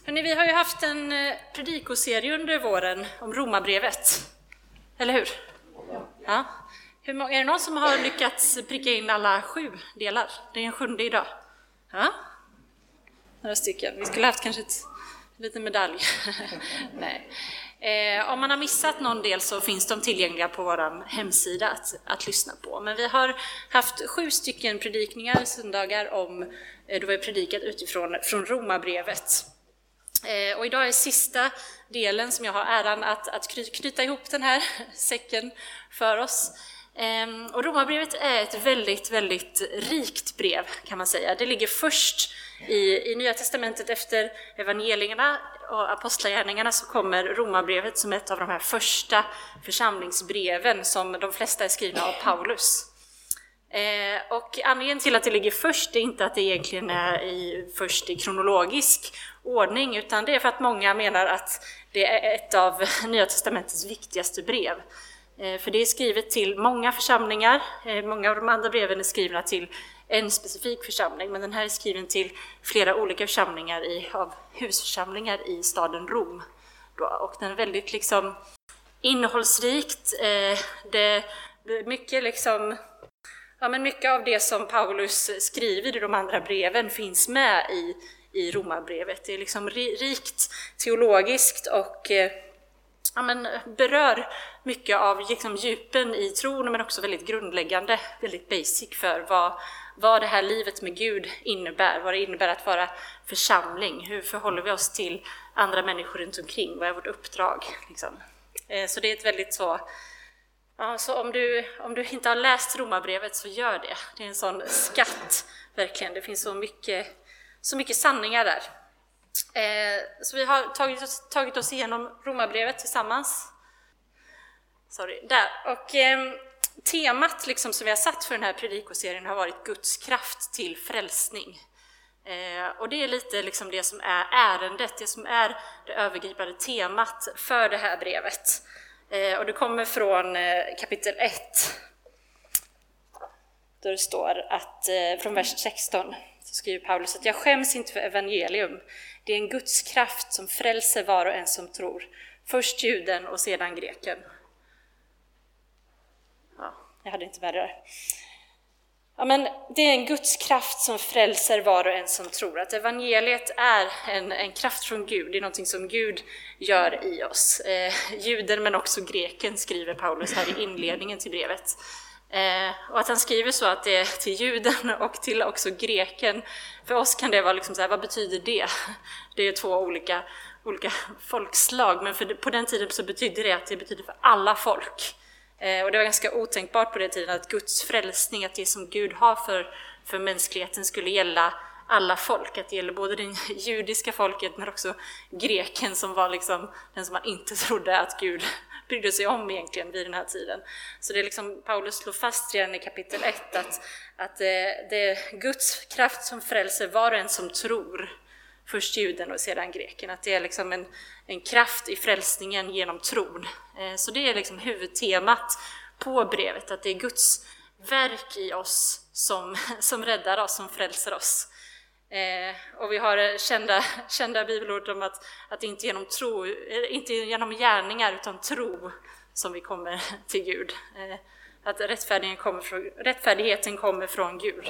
Hörrni, vi har ju haft en predikoserie under våren om Romarbrevet, eller hur? Ja. Är det någon som har lyckats pricka in alla 7 delar? Det är en 7:e idag. Ja? Några stycken. Vi skulle haft kanske en liten medalj. Nej. Om man har missat någon del så finns de tillgängliga på vår hemsida att lyssna på. Men vi har haft 7 stycken predikningar söndagar om då vi predikat från Romarbrevet. Och idag är sista delen som jag har äran att knyta ihop den här säcken för oss. Och Romarbrevet är ett väldigt, väldigt rikt brev kan man säga. Det ligger först i Nya testamentet efter evangelierna och apostlagärningarna, så kommer Romarbrevet som ett av de här första församlingsbreven som de flesta är skrivna av Paulus. Och anledningen till att det ligger först är inte att det egentligen är först i kronologisk ordning, utan det är för att många menar att det är ett av Nya testamentets viktigaste brev. För det är skrivet till många församlingar, många av de andra breven är skrivna till en specifik församling, men den här är skriven till flera olika församlingar av husförsamlingar i staden Rom. Och den är väldigt innehållsrikt, det mycket mycket av det som Paulus skriver i de andra breven finns med i Romarbrevet. Det är rikt teologiskt och berör mycket av djupen i tron, men också väldigt grundläggande, väldigt basic för vad det här livet med Gud innebär, vad det innebär att vara församling, hur förhåller vi oss till andra människor runt omkring, vad är vårt uppdrag. Så det är ett väldigt så om du inte har läst Romarbrevet så gör det. Det är en sån skatt, verkligen. Det finns så mycket sanningar där. Så vi har tagit oss igenom Romarbrevet tillsammans. Och temat som vi har satt för den här predikoserien har varit Guds kraft till frälsning. Och det är lite det som är ärendet, det som är det övergripande temat för det här brevet. Och det kommer från kapitel 1. Där det står att från vers 16 så skriver Paulus att jag skäms inte för evangelium. Det är en Guds kraft som frälser var och en som tror. Först juden och sedan greken. Ja, jag hade inte med det där. Ja, men det är en Guds kraft som frälser var och en som tror. Att evangeliet är en kraft från Gud. Det är någonting som Gud gör i oss. Juden men också greken, skriver Paulus här i inledningen till brevet. Och att han skriver så att det är till juden och till också greken. För oss kan det vara vad betyder det? Det är 2 olika folkslag, men på den tiden så betyder det att det betyder för alla folk. Och det var ganska otänkbart på den tiden att Guds frälsning, att det som Gud har för mänskligheten skulle gälla alla folk. Att det gäller både det judiska folket men också greken som var den som man inte trodde att Gud brydde sig om egentligen vid den här tiden. Så det är Paulus slår fast redan i kapitel 1 att det är Guds kraft som frälser var och en som tror. Först juden och sedan greken. Att det är en kraft i frälsningen genom tron. Så det är huvudtemat på brevet. Att det är Guds verk i oss som räddar oss, som frälser oss. Och vi har kända bibelord om att det inte genom tro, inte genom gärningar utan tro som vi kommer till Gud. Att rättfärdigheten kommer från Gud.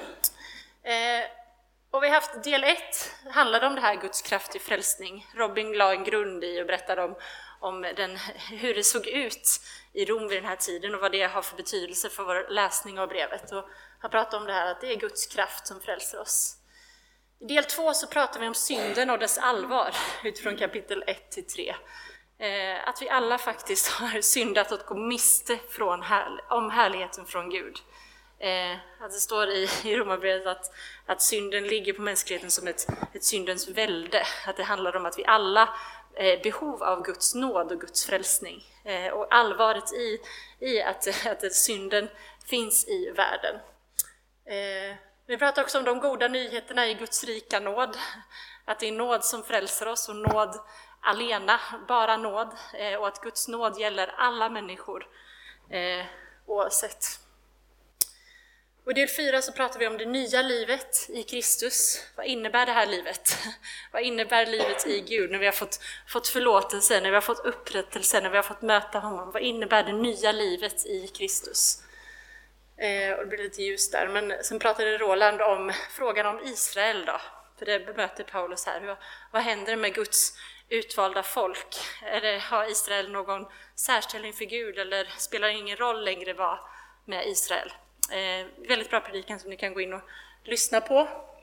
Och vi har haft del 1, handlade om det här Guds kraft i frälsning. Robin la en grund i och berättade om hur det såg ut i Rom vid den här tiden och vad det har för betydelse för vår läsning av brevet. Och har pratat om det här att det är Guds kraft som frälser oss. I del 2 så pratar vi om synden och dess allvar utifrån kapitel 1-3. Att vi alla faktiskt har syndat och gått miste om härligheten från Gud. Att det står i Romarbrevet att synden ligger på mänskligheten som ett syndens välde. Att det handlar om att vi alla behov av Guds nåd och Guds frälsning. Och allvaret i att synden finns i världen. Vi pratar också om de goda nyheterna i Guds rika nåd. Att det är nåd som frälser oss och nåd alena, bara nåd. Och att Guds nåd gäller alla människor oavsett. Och i del 4 så pratar vi om det nya livet i Kristus. Vad innebär det här livet? Vad innebär livet i Gud när vi har fått förlåtelse, när vi har fått upprättelse, när vi har fått möta honom? Vad innebär det nya livet i Kristus? Och det blir lite ljus där. Men sen pratade Roland om frågan om Israel då. För det bemöter Paulus här. Vad händer med Guds utvalda folk? Har Israel någon särställning för Gud eller spelar det ingen roll längre vad med Israel? Väldigt bra predikan som ni kan gå in och lyssna på.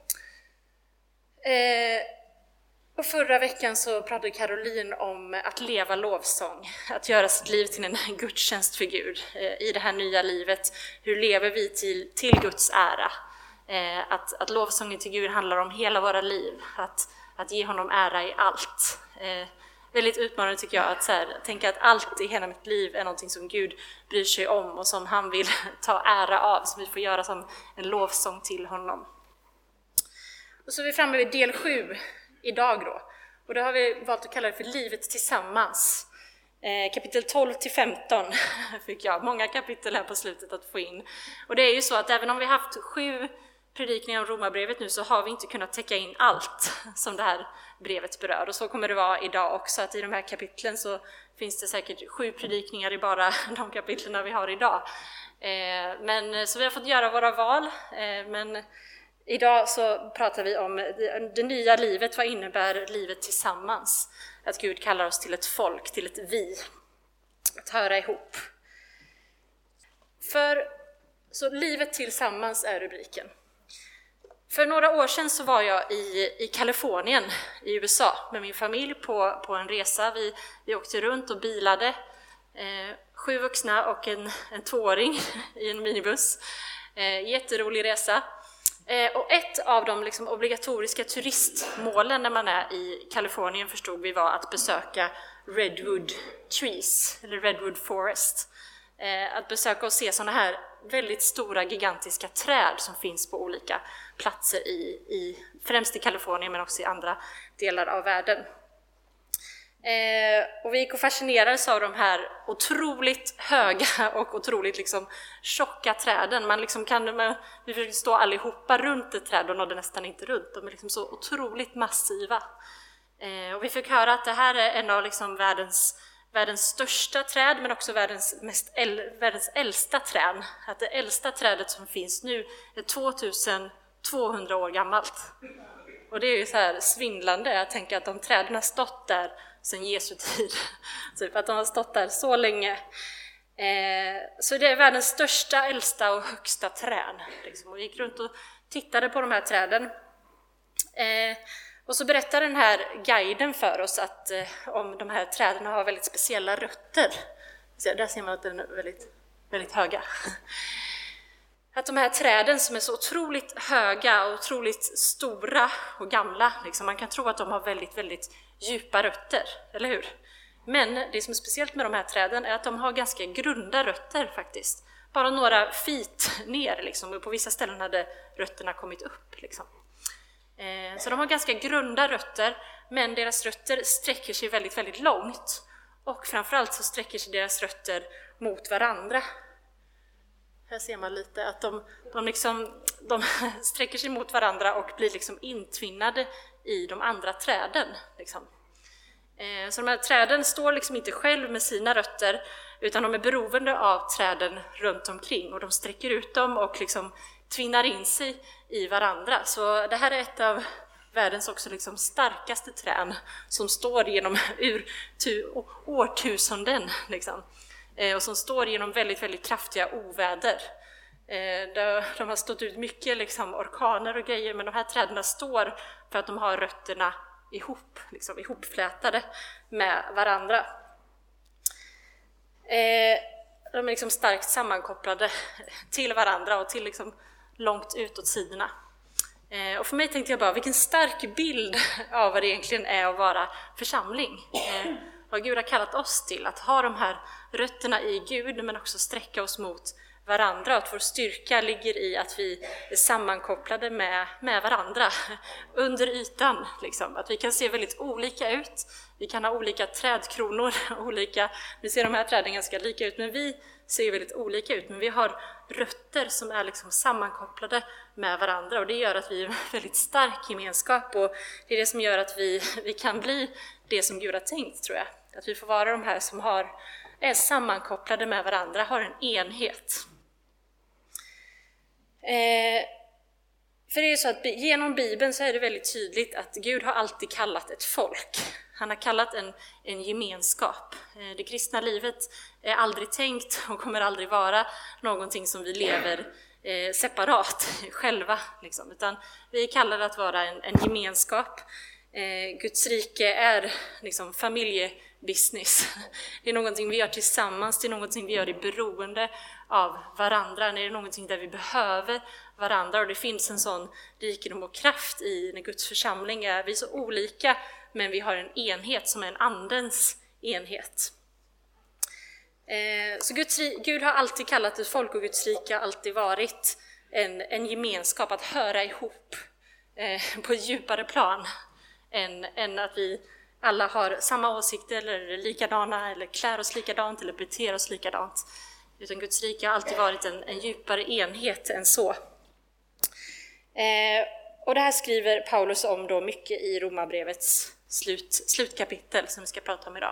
Och förra veckan så pratade Caroline om att leva lovsång, att göra sitt liv till en gudstjänst för Gud i det här nya livet. Hur lever vi till Guds ära? Att lovsången till Gud handlar om hela våra liv, att ge honom ära i allt. Väldigt utmanande tycker jag att tänka att allt i hela mitt liv är någonting som Gud bryr sig om och som han vill ta ära av, som vi får göra som en lovsång till honom. Och så är vi framme vid del 7 idag då. Och då har vi valt att kalla det för livet tillsammans. Kapitel 12-15 fick jag många kapitel här på slutet att få in. Och det är ju så att även om vi har haft 7 predikningar om Romarbrevet nu så har vi inte kunnat täcka in allt som det här brevet berör. Och så kommer det vara idag också, att i de här kapitlen så finns det säkert 7 predikningar i bara de kapitlen vi har idag. Så vi har fått göra våra val, men idag så pratar vi om det nya livet. Vad innebär livet tillsammans? Att Gud kallar oss till ett folk, till ett vi. Att höra ihop. Så livet tillsammans är rubriken. För några år sedan så var jag i Kalifornien i USA med min familj på en resa. Vi åkte runt och bilade. 7 vuxna och en 2-åring i en minibuss. Jätterolig resa. Och ett av de liksom obligatoriska turistmålen när man är i Kalifornien förstod vi var att besöka Redwood Trees, eller Redwood Forest. Att besöka och se sådana här väldigt stora, gigantiska träd som finns på olika platser främst i Kalifornien men också i andra delar av världen. Och vi gick och fascinerades av de här otroligt höga och otroligt liksom tjocka träden. Vi försökte stå allihopa runt ett träd och nådde nästan inte runt. De är liksom så otroligt massiva. Och vi fick höra att det här är en av liksom världens största träd, men också världens äldsta träd. Att det äldsta trädet som finns nu är 2200 år gammalt. Och det är ju så här svindlande. Jag tänker att de träden har stått där sedan Jesu tid. Så att de har stått där så länge. Så det är världens största, äldsta och högsta träd. Liksom. Och vi gick runt och tittade på de här träden. Och så berättar den här guiden för oss att om de här träden har väldigt speciella rötter. Så där ser man att den är väldigt, väldigt höga. Att de här träden som är så otroligt höga och otroligt stora och gamla, liksom, man kan tro att de har väldigt, väldigt djupa rötter, eller hur? Men det som är speciellt med de här träden är att de har ganska grunda rötter faktiskt. Bara några feet ner, liksom, och på vissa ställen hade rötterna kommit upp. Liksom. Så de har ganska grunda rötter, men deras rötter sträcker sig väldigt, väldigt långt. Och framförallt så sträcker sig deras rötter mot varandra. Här ser man lite att de sträcker sig mot varandra och blir liksom intvinnade i de andra träden. Liksom. Så de här träden står liksom inte själv med sina rötter, utan de är beroende av träden runt omkring. Och de sträcker ut dem och liksom tvinnar in sig i varandra. Så det här är ett av världens också liksom starkaste träd som står genom årtusenden. Liksom. Och som står genom väldigt, väldigt kraftiga oväder. De har stått ut mycket liksom, orkaner och grejer, men de här träden står för att de har rötterna ihopflätade med varandra. De är liksom starkt sammankopplade till varandra och till liksom långt utåt sidorna. Och för mig tänkte jag bara, vilken stark bild av vad det egentligen är att vara församling. Vad Gud har kallat oss till, att ha de här rötterna i Gud, men också sträcka oss mot varandra. Att vår styrka ligger i att vi är sammankopplade med varandra under ytan. Liksom. Att vi kan se väldigt olika ut. Vi kan ha olika trädkronor. Nu ser de här träden ganska lika ut, men vi ser väldigt olika ut, men vi har rötter som är liksom sammankopplade med varandra, och det gör att vi är en väldigt stark gemenskap, och det är det som gör att vi kan bli det som Gud har tänkt, tror jag. Att vi får vara de här som är sammankopplade med varandra, har en enhet. För det är så att genom Bibeln så är det väldigt tydligt att Gud har alltid kallat ett folk. Han har kallat en gemenskap. Det kristna livet är aldrig tänkt och kommer aldrig vara någonting som vi lever separat själva. Liksom. Utan vi är kallade att vara en gemenskap. Guds rike är liksom familjebusiness. Det är någonting vi gör tillsammans, det är någonting vi gör i beroende av varandra. Det är någonting där vi behöver varandra, och det finns en sån rikedom och kraft i när Guds församling är. Vi är så olika, men vi har en enhet som är en andens enhet. Så Gud har alltid kallat ett folk, och Guds rike har alltid varit en gemenskap, att höra ihop på ett djupare plan än att vi alla har samma åsikter eller är likadana eller klär oss likadant eller beter oss likadant. Utan Guds rike har alltid varit en djupare enhet än så. Och det här skriver Paulus om då mycket i Romarbrevets slutkapitel som vi ska prata om idag.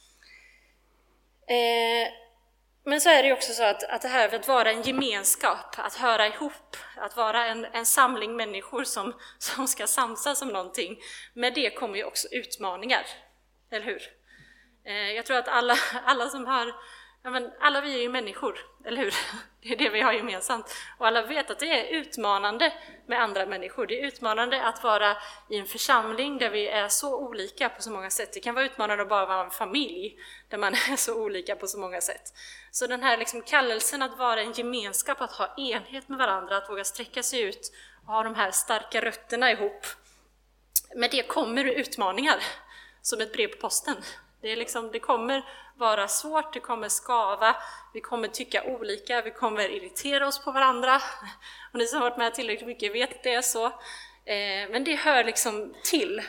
Men så är det ju också så att det här för att vara en gemenskap, att höra ihop, att vara en samling människor som ska samsas om någonting, med det kommer ju också utmaningar, eller hur? Jag tror att alla som har, alla vi är ju människor, eller hur? Det är det vi har gemensamt. Och alla vet att det är utmanande med andra människor. Det är utmanande att vara i en församling där vi är så olika på så många sätt. Det kan vara utmanande att bara vara en familj där man är så olika på så många sätt. Så den här liksom kallelsen att vara en gemenskap, att ha enhet med varandra, att våga sträcka sig ut och ha de här starka rötterna ihop. Med det kommer utmaningar som ett brev på posten. Det kommer vara svårt, det kommer skava, vi kommer tycka olika, vi kommer irritera oss på varandra. Och ni som har varit med tillräckligt mycket vet att det är så. Men det hör liksom till.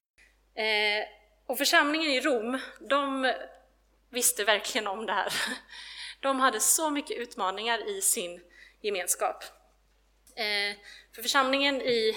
Och församlingen i Rom, de visste verkligen om det här. De hade så mycket utmaningar i sin gemenskap. För församlingen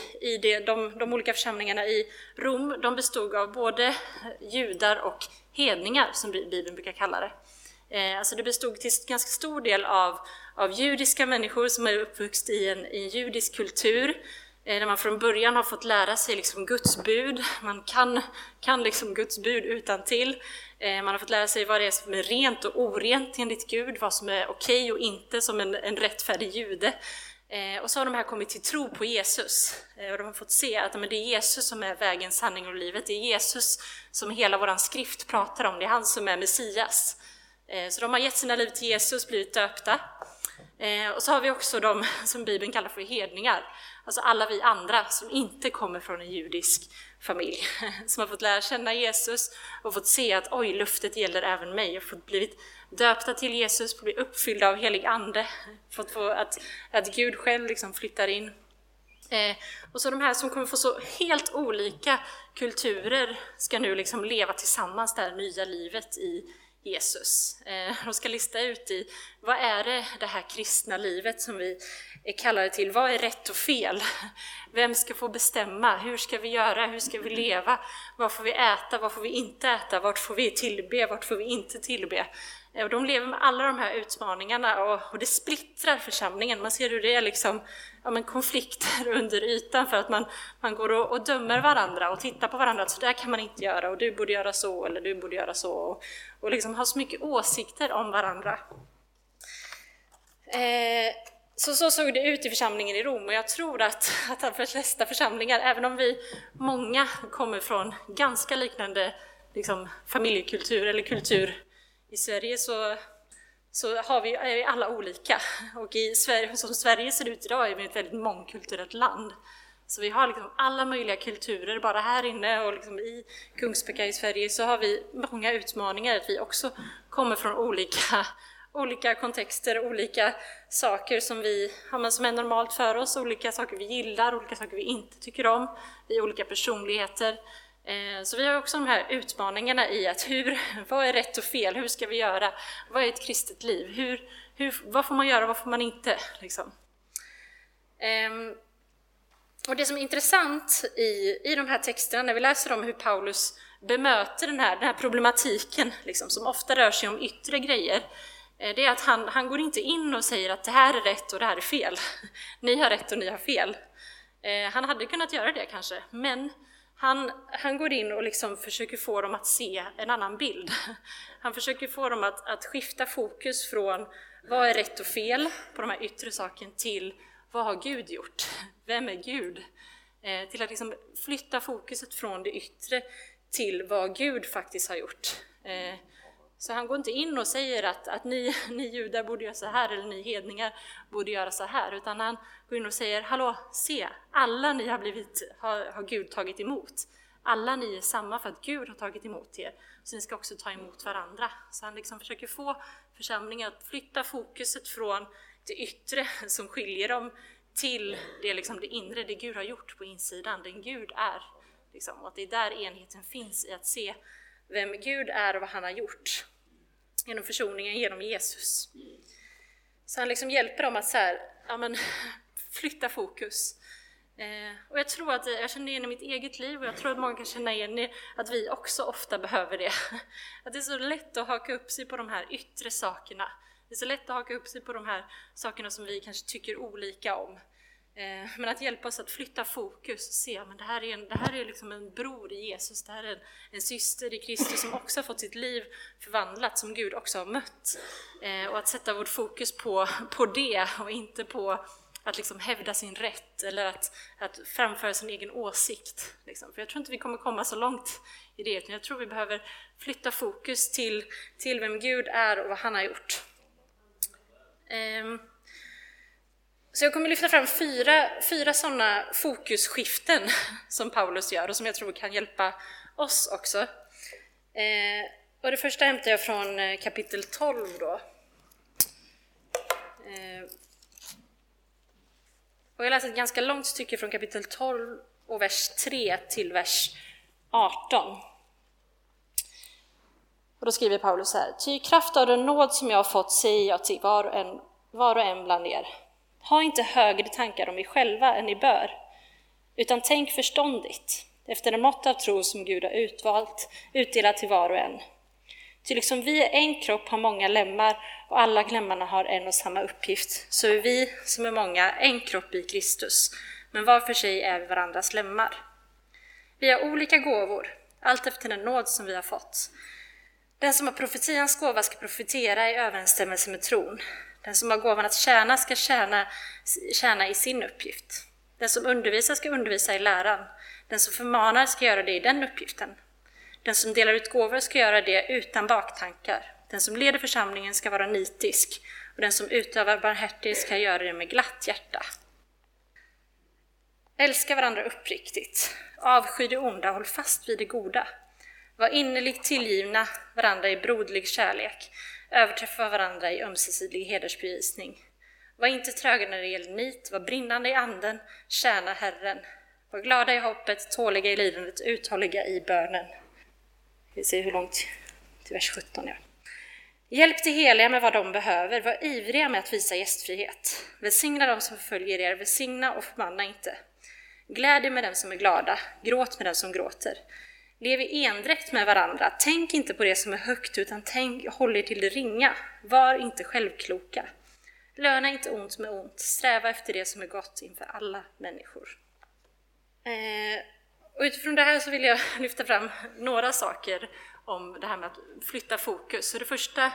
de olika församlingarna i Rom, de bestod av både judar och hedningar, som Bibeln brukar kalla det. Alltså det bestod till ganska stor del av judiska människor som är uppvuxna i en judisk kultur, där man från början har fått lära sig liksom Guds bud. Man kan liksom Guds bud utantill. Man har fått lära sig vad det är som är rent och orent enligt Gud, vad som är okej och inte som en rättfärdig jude. Och så har de här kommit till tro på Jesus, och de har fått se att det är Jesus som är vägen, sanning och livet. Det är Jesus som hela våran skrift pratar om, det är han som är Messias. Så de har gett sina liv till Jesus, blivit döpta. Och så har vi också de som Bibeln kallar för hedningar, alltså alla vi andra som inte kommer från en judisk familj, som har fått lära känna Jesus och fått se att oj, luftet gäller även mig, och fått blivit döpta till Jesus, fått bli uppfyllda av helig ande, fått få att Gud själv liksom flyttar in. Och så de här som kommer få så helt olika kulturer ska nu liksom leva tillsammans det här nya livet i Jesus. De ska lista ut i vad är det här kristna livet som vi är kallade till, vad är rätt och fel, vem ska få bestämma, hur ska vi göra, hur ska vi leva, vad får vi äta, vad får vi inte äta, vart får vi tillbe, vart får vi inte tillbe. Och de lever med alla de här utmaningarna, och det splittrar församlingen. Man ser hur det är liksom, konflikter under ytan, för att man går och dömer varandra och tittar på varandra att så där kan man inte göra, och du borde göra så, eller du borde göra så, och liksom har så mycket åsikter om varandra. Så såg det ut i församlingen i Rom, och jag tror att de flesta församlingar, även om många kommer från ganska liknande liksom, familjekultur eller kultur i Sverige, så är vi alla olika. Och i Sverige, som Sverige ser ut idag, är vi ett väldigt mångkulturellt land. Så vi har liksom alla möjliga kulturer bara här inne, och liksom i Kungsbacka i Sverige så har vi många utmaningar, att vi också kommer från olika kontexter, olika saker som som är normalt för oss, olika saker vi gillar, olika saker vi inte tycker om, vi är olika personligheter. Så vi har också de här utmaningarna i att vad är rätt och fel? Hur ska vi göra? Vad är ett kristet liv? Vad får man göra? Vad får man inte? Liksom. Och det som är intressant i de här texterna, när vi läser om hur Paulus bemöter den här problematiken, liksom, som ofta rör sig om yttre grejer, det är att han går inte in och säger att det här är rätt och det här är fel. Ni har rätt och ni har fel. Han hade kunnat göra det kanske, men han går in och liksom försöker få dem att se en annan bild. Han försöker få dem att skifta fokus från vad är rätt och fel på de här yttre sakerna till vad har Gud gjort? Vem är Gud? Till att liksom flytta fokuset från det yttre till vad Gud faktiskt har gjort. Så han går inte in och säger att ni judar borde göra så här eller ni hedningar borde göra så här, utan han går in och säger: hallå, se, alla ni har Gud tagit emot. Alla ni är samma för att Gud har tagit emot er, så ni ska också ta emot varandra. Så han liksom försöker få församlingen att flytta fokuset från det yttre som skiljer dem till det, liksom det inre, det Gud har gjort på insidan, den Gud är. Liksom, och att det är där enheten finns, i att se vem Gud är och vad han har gjort genom försoningen, genom Jesus. Så han liksom hjälper dem att flytta fokus. Och jag tror att jag känner igen i mitt eget liv, och jag tror att många kan känna igen i att vi också ofta behöver det. Att det är så lätt att haka upp sig på de här yttre sakerna. Det är så lätt att haka upp sig på de här sakerna som vi kanske tycker olika om. Men att hjälpa oss att flytta fokus och se att det här är liksom en bror i Jesus, det här är en syster i Kristus som också har fått sitt liv förvandlat, som Gud också har mött. Och att sätta vårt fokus på det och inte på att liksom hävda sin rätt eller att framföra sin egen åsikt. Liksom. För jag tror inte vi kommer komma så långt i det, utan jag tror vi behöver flytta fokus till vem Gud är och vad han har gjort. Så jag kommer lyfta fram fyra sådana fokusskiften som Paulus gör och som jag tror kan hjälpa oss också. Och det första hämtar jag från kapitel 12 då. Och jag läser ett ganska långt stycke från kapitel 12 och vers 3 till vers 18. Och då skriver Paulus här: ty i kraft av den nåd som jag har fått säger jag till var och en bland er: ha inte högre tankar om er själva än ni bör, utan tänk förståndigt, efter den mått av tro som Gud har utdelat till var och en. Ty liksom vi är en kropp har många lemmar, och alla lemmarna har en och samma uppgift, så är vi som är många en kropp i Kristus, men var för sig är vi varandras lemmar. Vi har olika gåvor, allt efter den nåd som vi har fått. Den som har profetians gåva ska profetera i överensstämmelse med tron. Den som har gåvan att tjäna ska tjäna i sin uppgift. Den som undervisar ska undervisa i läran. Den som förmanar ska göra det i den uppgiften. Den som delar ut gåvor ska göra det utan baktankar. Den som leder församlingen ska vara nitisk, och den som utövar barmhärtighet ska göra det med glatt hjärta. Älska varandra uppriktigt. Avsky det onda, håll fast vid det goda. Var innerligt tillgivna varandra i broderlig kärlek. Överträffa varandra i ömsesidig hedersbevisning. Var inte tröga när det gäller nit, var brinnande i anden, tjäna Herren. Var glada i hoppet, tåliga i lidandet, uthålliga i bönen. Vi ser hur långt till vers 17. Ja. Hjälp till heliga med vad de behöver, var ivriga med att visa gästfrihet. Välsigna dem som förföljer er, välsigna och förmanna inte. Glädje med dem som är glada, gråt med dem som gråter. Lev i endräkt med varandra, tänk inte på det som är högt, utan håll er till det ringa. Var inte självkloka. Löna inte ont med ont, sträva efter det som är gott inför alla människor. Och utifrån det här så vill jag lyfta fram några saker om det här med att flytta fokus. Så det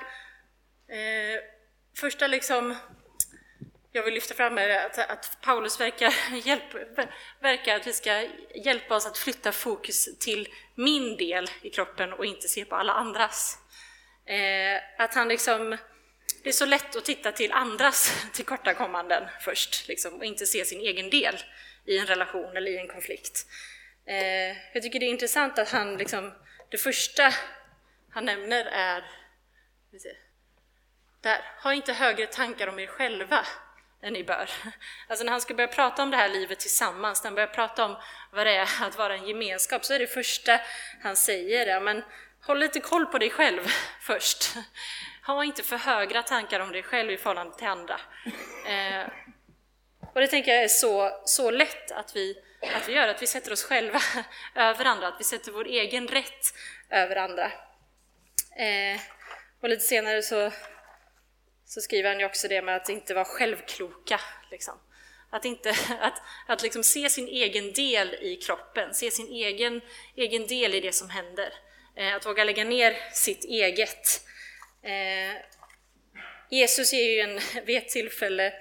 första liksom jag vill lyfta fram är att Paulus verkar att vi ska hjälpa oss att flytta fokus till min del i kroppen och inte se på alla andras. Att han liksom, det är så lätt att titta till andras tillkortakommanden först liksom, och inte se sin egen del i en relation eller i en konflikt. Jag tycker det är intressant att han liksom, det första han nämner är där, ha inte högre tankar om er själva än ni bör. Alltså när han ska börja prata om det här livet tillsammans, när han börjar prata om vad det är att vara en gemenskap, så är det första han säger, ja, men håll lite koll på dig själv först. Ha inte för högra tankar om dig själv i förhållande till andra. Och det tänker jag är så lätt att vi gör, att vi sätter oss själva över andra, att vi sätter vår egen rätt över andra. Och lite senare så skriver han ju också det med att inte vara självkloka. Liksom. Att liksom se sin egen del i kroppen, se sin egen del i det som händer. Att våga lägga ner sitt eget. Jesus ger ju vid ett tillfälle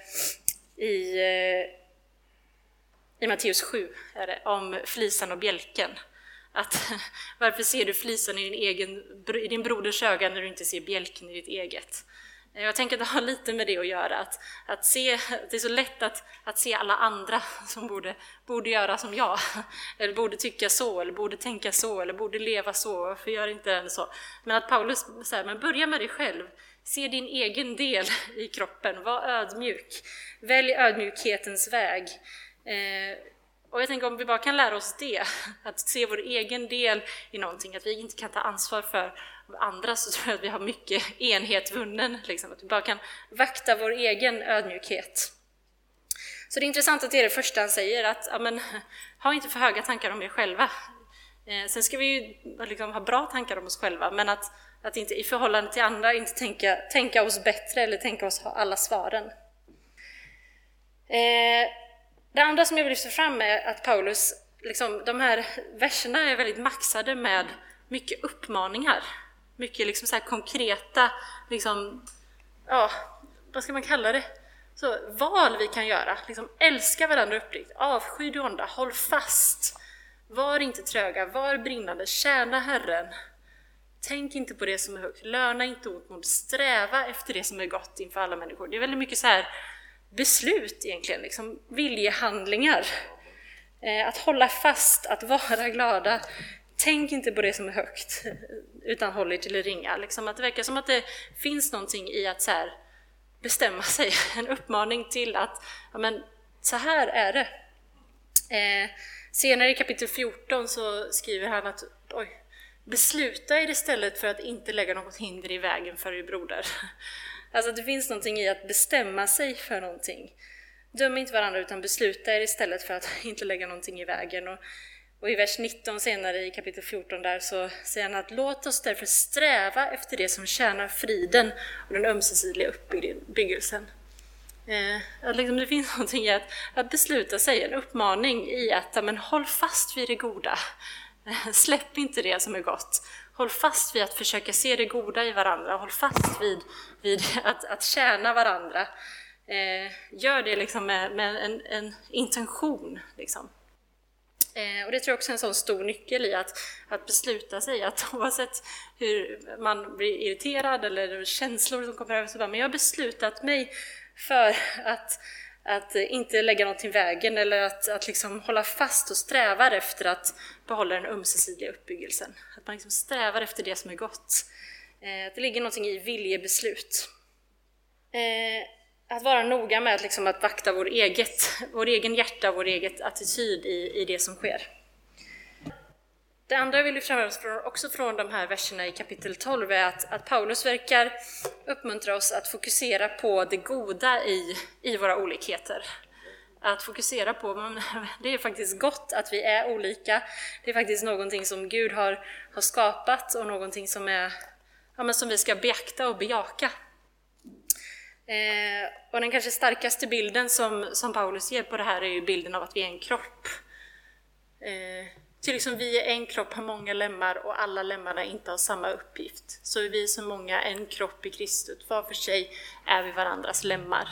i Matteus 7 är det, om flisan och bjälken. Att, varför ser du flisan i din broders öga när du inte ser bjälken i ditt eget? Jag tänker att det har lite med det att göra. Att se, det är så lätt att se alla andra som borde göra som jag. Eller borde tycka så, eller borde tänka så, eller borde leva så. Varför gör inte den så? Men att Paulus säger, men börja med dig själv. Se din egen del i kroppen. Var ödmjuk. Välj ödmjukhetens väg. Och jag tänker om vi bara kan lära oss det, att se vår egen del i någonting, att vi inte kan ta ansvar för andra, så tror jag att vi har mycket enhet vunnen, liksom, att vi bara kan vakta vår egen ödmjukhet. Så det är intressant att det är det första han säger, att ja, men, ha inte för höga tankar om er själva. Sen ska vi ju liksom ha bra tankar om oss själva, men att inte i förhållande till andra inte tänka oss bättre eller tänka oss ha alla svaren. Det andra som jag vill lyfta fram är att Paulus, liksom, de här verserna är väldigt maxade med mycket uppmaningar. Mycket liksom så här konkreta, liksom, ja, vad ska man kalla det? Så, val vi kan göra. Liksom, älska varandra uppriktigt, avsky det onda, håll fast. Var inte tröga, var brinnande, tjäna Herren. Tänk inte på det som är högt, löna inte ont mot, sträva efter det som är gott inför alla människor. Det är väldigt mycket så här beslut egentligen, liksom viljehandlingar. Att hålla fast, att vara glada. Tänk inte på det som är högt, utan håll er till det ringa. Liksom att det verkar som att det finns någonting i att så här bestämma sig. En uppmaning till att ja, men, så här är det. Senare i kapitel 14 så skriver han att besluta er istället för att inte lägga något hinder i vägen för er broder. Alltså det finns någonting i att bestämma sig för någonting. Döm inte varandra utan besluta er istället för att inte lägga någonting i vägen. Och i vers 19 senare i kapitel 14 där så säger han att låt oss därför sträva efter det som tjänar friden och den ömsesidiga uppbyggelsen. Att liksom det finns någonting i att besluta sig, en uppmaning i att men, håll fast vid det goda. Släpp inte det som är gott. Håll fast vid att försöka se det goda i varandra. Håll fast vid att tjäna varandra. Gör det liksom med en intention. Liksom. Och det tror jag också är en sån stor nyckel i att besluta sig. Att oavsett hur man blir irriterad eller känslor som kommer över så bara, men jag har beslutat mig för att inte lägga något i vägen eller att liksom hålla fast och strävar efter att behålla den ömsesidiga uppbyggelsen. Att man liksom strävar efter det som är gott. Att det ligger någonting i viljebeslut. Att vara noga med att vakta vår egen hjärta, vår egen attityd i det som sker. Det andra jag vill lyfta fram också från de här verserna i kapitel 12 är att Paulus verkar uppmuntra oss att fokusera på det goda i våra olikheter. Att fokusera på, det är faktiskt gott att vi är olika. Det är faktiskt någonting som Gud har skapat och någonting som som vi ska beakta och bejaka. Och den kanske starkaste bilden som Paulus ger på det här är ju bilden av att vi är en kropp. Till liksom vi är en kropp, har många lemmar och alla lemmarna inte har samma uppgift. Så är vi så många en kropp i Kristus, var för sig är vi varandras lemmar.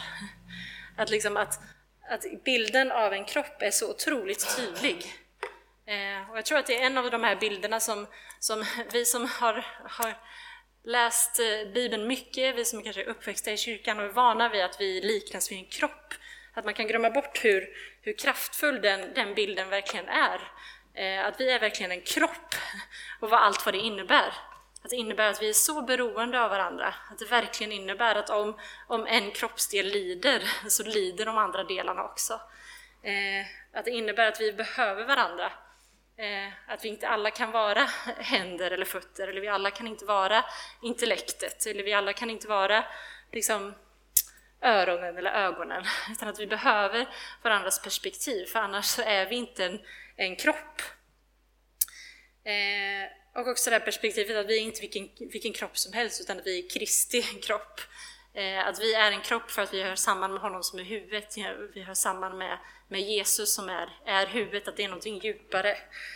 Att bilden av en kropp är så otroligt tydlig. Och jag tror att det är en av de här bilderna som vi som har läst Bibeln mycket, vi som kanske är uppväxta i kyrkan och är vana vid att vi liknas vid en kropp, att man kan glömma bort hur kraftfull den bilden verkligen är. Att vi är verkligen en kropp och vad det innebär. Att det innebär att vi är så beroende av varandra. Att det verkligen innebär att om en kroppsdel lider, så lider de andra delarna också. Att det innebär att vi behöver varandra. Att vi inte alla kan vara händer eller fötter, eller vi alla kan inte vara intellektet, eller vi alla kan inte vara liksom öronen eller ögonen, utan att vi behöver varandras perspektiv, för annars så är vi inte en kropp. Och också det här perspektivet att vi är inte vilken kropp som helst, utan att vi är Kristi kropp. Att vi är en kropp för att vi hör samman med honom som är huvudet, vi hör samman med Jesus som är huvudet, att det är någonting djupare.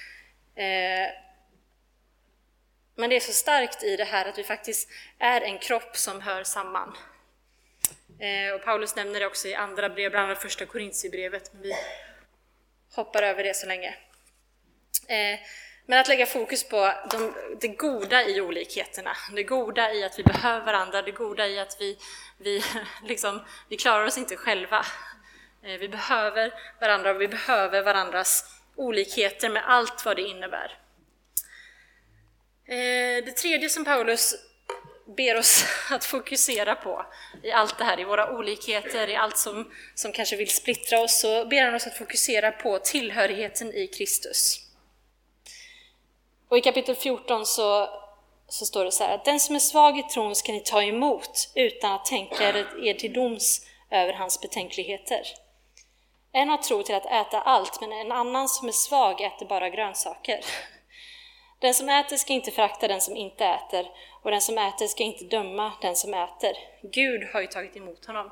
Men det är så starkt i det här att vi faktiskt är en kropp som hör samman. Och Paulus nämner det också i andra brev, bland annat första Korintierbrevet, men vi hoppar över det så länge. Men att lägga fokus på det goda i olikheterna, det goda i att vi behöver varandra, det goda i att vi klarar oss inte själva. Vi behöver varandra och vi behöver varandras olikheter med allt vad det innebär. Det tredje som Paulus ber oss att fokusera på i allt det här, i våra olikheter, i allt som kanske vill splittra oss, så ber han oss att fokusera på tillhörigheten i Kristus. Och i kapitel 14 så står det så här, att den som är svag i tron ska ni ta emot utan att tänka er till doms över hans betänkligheter. En har tro till att äta allt, men en annan som är svag äter bara grönsaker. Den som äter ska inte förakta den som inte äter, och den som äter ska inte döma den som äter. Gud har ju tagit emot honom.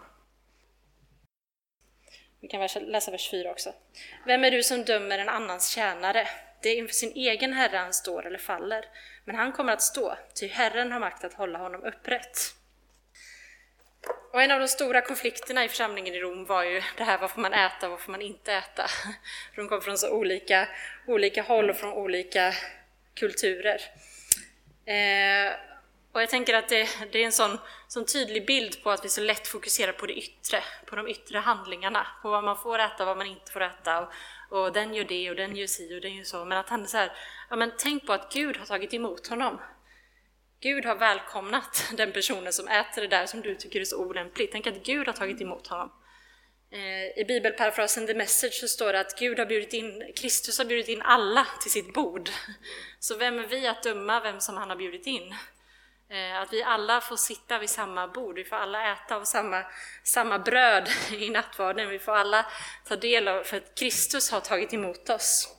Vi kan läsa vers 4 också. Vem är du som dömer en annans tjänare? Det är inför sin egen herre han står eller faller, men han kommer att stå, ty Herren har makt att hålla honom upprätt. Och en av de stora konflikterna i församlingen i Rom var ju det här, vad får man äta och vad får man inte äta? De kom från så olika håll och från olika kulturer. Och jag tänker att det är en sån tydlig bild på att vi så lätt fokuserar på det yttre, på de yttre handlingarna, på vad man får äta och vad man inte får äta, och den gör det och den gör si och den gör så. Men att han är så här, ja men tänk på att Gud har tagit emot honom. Gud har välkomnat den personen som äter det där som du tycker är så olämpligt. Tänk att Gud har tagit emot honom. I bibelparafrasen The Message så står det att Kristus har bjudit in alla till sitt bord. Så vem är vi att döma vem som han har bjudit in? Att vi alla får sitta vid samma bord, vi får alla äta av samma bröd i nattvarden, vi får alla ta del av, för att Kristus har tagit emot oss.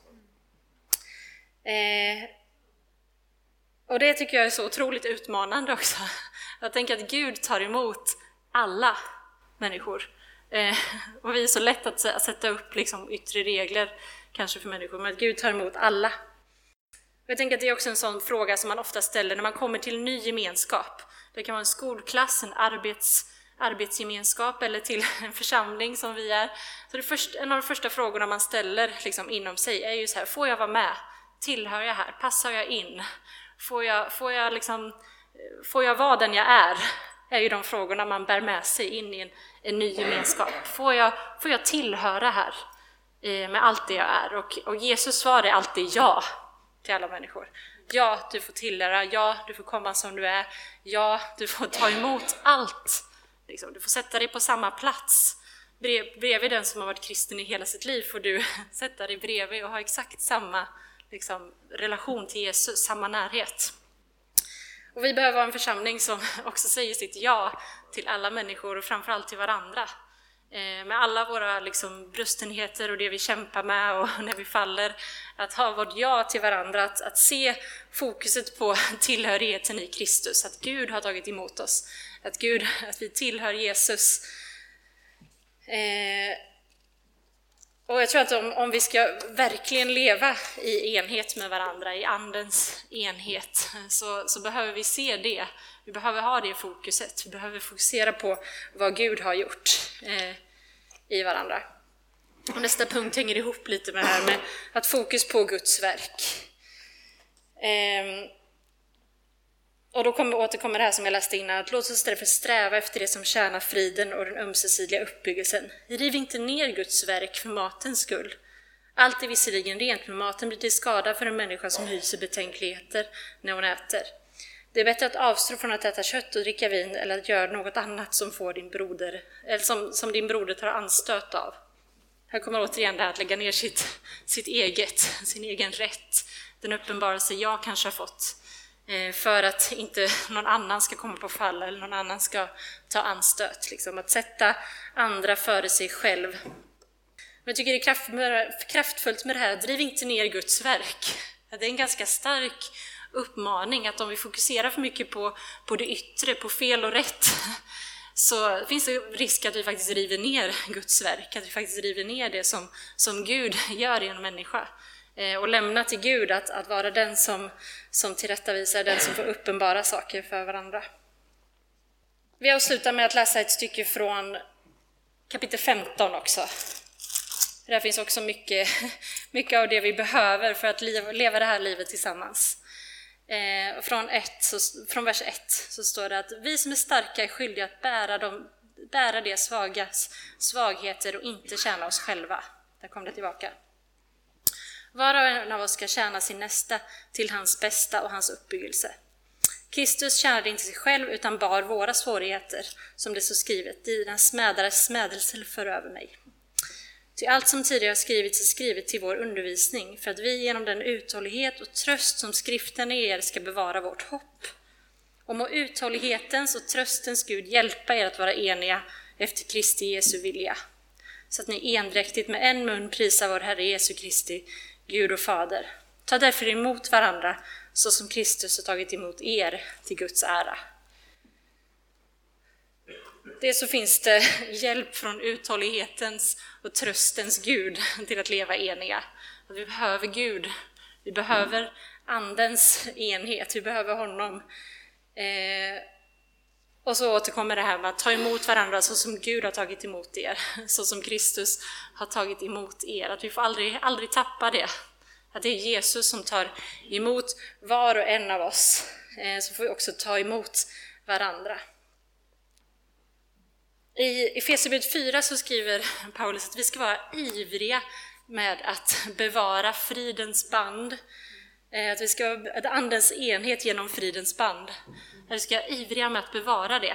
Och det tycker jag är så otroligt utmanande också. Jag tänker att Gud tar emot alla människor. Och vi är så lätt att sätta upp liksom yttre regler kanske för människor, men att Gud tar emot alla. Jag tänker att det är också en sån fråga som man ofta ställer när man kommer till en ny gemenskap. Det kan vara en skolklass, en arbetsgemenskap eller till en församling som vi är. Så en av de första frågorna man ställer liksom inom sig är ju så här, får jag vara med? Tillhör jag här? Passar jag in? Får jag vara den jag är ju de frågorna man bär med sig in i en ny gemenskap. Får jag tillhöra här med allt det jag är? Och Jesus svar är alltid ja till alla människor. Ja, du får tillhöra. Ja, du får komma som du är. Ja, du får ta emot allt. Du får sätta dig på samma plats. Bredvid den som har varit kristen i hela sitt liv får du sätta dig bredvid och ha exakt samma relation till Jesus, samma närhet. Och vi behöver vara en församling som också säger sitt ja till alla människor och framförallt till varandra. Med alla våra brustenheter och det vi kämpar med och när vi faller, att ha vårt ja till varandra, att se fokuset på tillhörigheten i Kristus, att Gud har tagit emot oss, att vi tillhör Jesus. Och jag tror att om vi ska verkligen leva i enhet med varandra, i andens enhet, så behöver vi se det. Vi behöver ha det fokuset. Vi behöver fokusera på vad Gud har gjort i varandra. Och nästa punkt hänger ihop lite med det här med att fokus på Guds verk. Och då återkommer det här som jag läste innan, att låt oss därför sträva efter det som tjänar friden och den ömsesidiga uppbyggelsen. Riv inte ner Guds verk för matens skull. Allt är visserligen rent, men maten blir till skada för en människa som hyser betänkligheter när hon äter. Det är bättre att avstå från att äta kött och dricka vin eller att göra något annat som får din broder, eller som din broder tar anstöt av. Här kommer återigen det här att lägga ner sin egen rätt, den uppenbarelse jag kanske har fått, för att inte någon annan ska komma på fall eller någon annan ska ta anstöt. Liksom. Att sätta andra före sig själv. Men jag tycker det är kraftfullt med det här, driv inte ner Guds verk. Det är en ganska stark uppmaning att om vi fokuserar för mycket på det yttre, på fel och rätt, så finns det risk att vi faktiskt river ner Guds verk, att vi faktiskt river ner det som Gud gör i en människa. Och lämna till Gud att vara den som tillrättavisar, den som får uppenbara saker för varandra. Vi avslutar med att läsa ett stycke från kapitel 15 också. Där finns också mycket av det vi behöver för att leva det här livet tillsammans. Från vers 1 så står det att vi som är starka är skyldiga att bära de svagas svagheter och inte tjäna oss själva. Där kom det tillbaka. Var och en av oss ska tjäna sin nästa till hans bästa och hans uppbyggelse. Kristus tjänade inte sig själv utan bar våra svårigheter, som det så skrivet, dina smädares smädelse för över mig. Till allt som tidigare har skrivits är skrivet till vår undervisning, för att vi genom den uthållighet och tröst som skriften ger ska bevara vårt hopp. Och må uthållighetens och tröstens Gud hjälpa er att vara eniga efter Kristi Jesu vilja, så att ni endräktigt med en mun prisar vår Herre Jesu Kristi, Gud och Fader. Ta därför emot varandra så som Kristus har tagit emot er till Guds ära. Det så finns det hjälp från uthållighetens och tröstens Gud till att leva eniga. Vi behöver Gud, vi behöver andens enhet, vi behöver honom. Och så återkommer det här med att ta emot varandra så som Gud har tagit emot er, så som Kristus har tagit emot er. Att vi får aldrig tappa det. Att det är Jesus som tar emot var och en av oss, så får vi också ta emot varandra. I Efesierbrevet 4 så skriver Paulus att vi ska vara ivriga med att bevara fridens band. Att vi ska vara andens enhet genom fridens band. Att vi ska vara ivriga med att bevara det.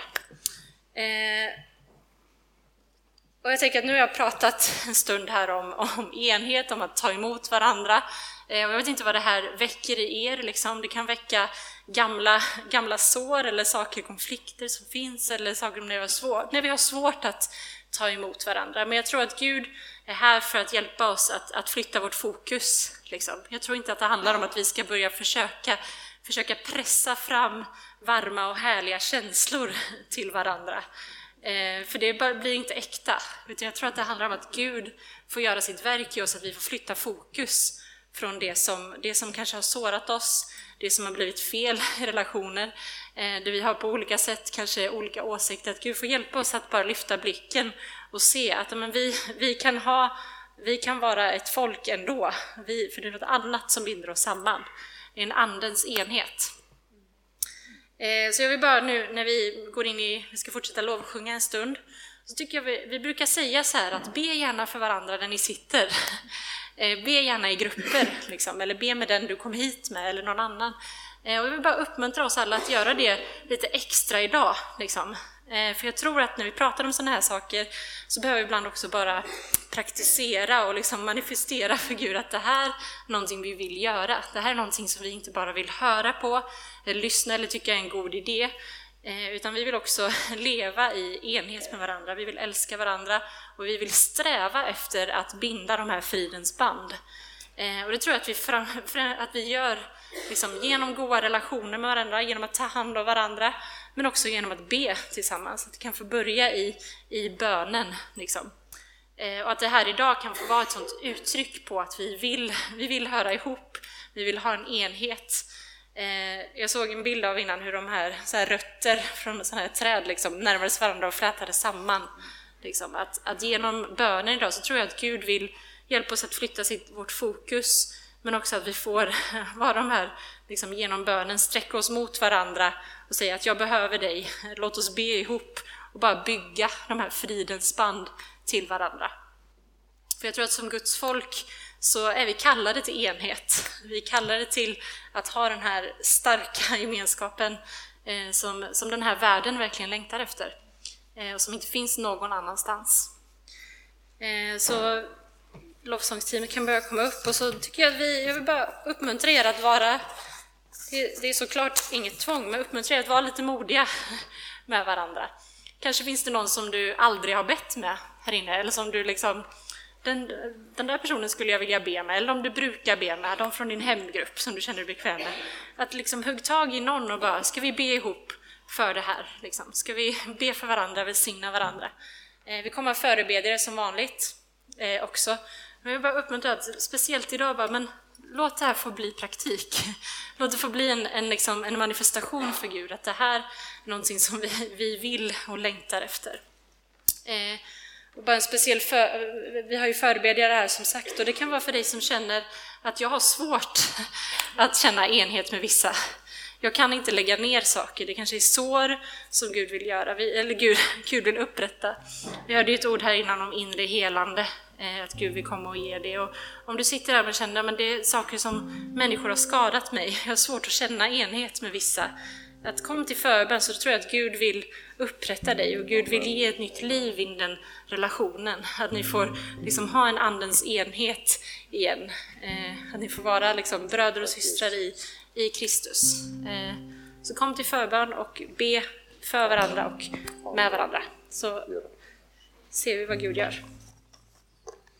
Och jag tänker att nu har jag pratat en stund här om enhet, om att ta emot varandra. Och jag vet inte vad det här väcker i er. Liksom. Det kan väcka gamla sår eller saker, konflikter som finns, eller saker när vi har svårt att ta emot varandra. Men jag tror att Gud är här för att hjälpa oss att flytta vårt fokus. Liksom. Jag tror inte att det handlar om att vi ska börja försöka pressa fram varma och härliga känslor till varandra. För det blir inte äkta. Utan jag tror att det handlar om att Gud får göra sitt verk i oss, att vi får flytta fokus från det som kanske har sårat oss, det som har blivit fel i relationer, där vi har på olika sätt kanske olika åsikter. Att Gud får hjälpa oss att bara lyfta blicken och se att vi kan vara ett folk ändå, för det är något annat som binder oss samman. Det är en andens enhet. Så jag vill bara nu när vi går in vi ska fortsätta lovsjunga en stund, så tycker jag vi brukar säga så här att be gärna för varandra där ni sitter. Be gärna i grupper, liksom, eller be med den du kom hit med eller någon annan. Och jag vill bara uppmuntra oss alla att göra det lite extra idag. Liksom. För jag tror att när vi pratar om sådana här saker så behöver vi ibland också bara praktisera och liksom manifestera för Gud att det här är någonting vi vill göra. Det här är någonting som vi inte bara vill höra på, eller lyssna eller tycka är en god idé. Utan vi vill också leva i enhet med varandra, vi vill älska varandra och vi vill sträva efter att binda de här fridens band. Och det tror jag att vi gör liksom, genom goda relationer med varandra, genom att ta hand om varandra, men också genom att be tillsammans. Att det kan få börja i bönen. Liksom. Och att det här idag kan få vara ett sånt uttryck på att vi vill höra ihop, vi vill ha en enhet. Jag såg en bild av innan hur de här, så här rötter från sådana här träd liksom, närmades varandra och flätade samman. Liksom. Att genom bönen idag så tror jag att Gud vill hjälpa oss att flytta vårt fokus, men också att vi får vara de här, liksom, genom bönen sträcka oss mot varandra och säga att jag behöver dig, låt oss be ihop och bara bygga de här fridens band till varandra. För jag tror att som Guds folk så är vi kallade till enhet. Vi är kallade till att ha den här starka gemenskapen som den här världen verkligen längtar efter. Och som inte finns någon annanstans. Så lovsångsteamet kan börja komma upp, och så tycker jag att jag vill bara uppmuntra er att vara, det är såklart inget tvång, men uppmuntra er att vara lite modiga med varandra. Kanske finns det någon som du aldrig har bett med här inne, eller som du liksom, den där personen skulle jag vilja be med, eller om du brukar be med, de från din hemgrupp som du känner dig bekväm med. Att liksom hugg tag i någon och bara, ska vi be ihop för det här? Liksom? Ska vi be för varandra, välsigna varandra? Vi kommer att förebedjare som vanligt också. Men jag vill bara uppmuntra att speciellt idag, bara, men låt det här få bli praktik. Låt det få bli en manifestation för Gud, att det här är någonting som vi vill och längtar efter. Och bara en speciell vi har ju förebedjare här som sagt, och det kan vara för dig som känner att jag har svårt att känna enhet med vissa. Jag kan inte lägga ner saker, det kanske är sår som Gud vill göra, eller Gud vill upprätta. Vi hörde ju ett ord här innan om inre helande, att Gud vill komma och ge det. Och om du sitter där och känner att det är saker som människor har skadat mig, jag har svårt att känna enhet med vissa, att kom till förbön, så tror jag att Gud vill upprätta dig, och Gud vill ge ett nytt liv i den relationen. Att ni får liksom ha en andens enhet igen. Att ni får vara liksom bröder och systrar i Kristus. Så kom till förbön och be för varandra och med varandra. Så ser vi vad Gud gör.